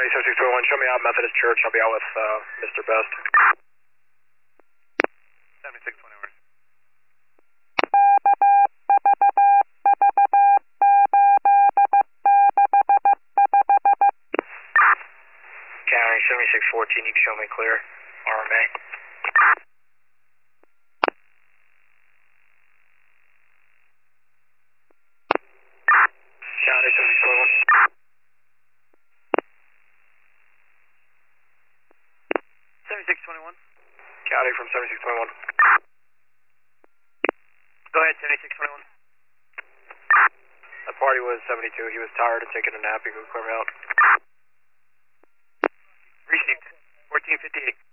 County 7621, show me out Methodist Church. I'll be out with Mr. Best. 7621. County 7614, you can show me clear. RMA. County 7621. 7621. County from 7621. Go ahead, 7621. That party was 72. He was tired and taking a nap. You can clear me out. Received. 1458.